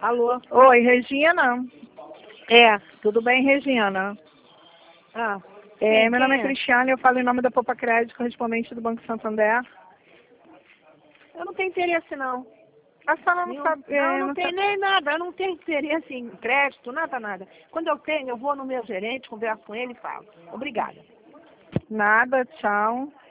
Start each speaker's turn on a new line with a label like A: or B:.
A: Alô?
B: Oi, Regina?
A: É.
B: Tudo bem, Regina?
A: Ah,
B: Meu nome é Cristiane, eu falo em nome da Popa Crédito, correspondente do Banco Santander.
A: eu não tenho interesse, não.
B: A senhora não sabe...
A: Não tenho nem nada. Eu não tenho interesse em crédito, nada. Quando eu tenho, eu vou no meu gerente, converso com ele e falo. Obrigada.
B: Nada, tchau.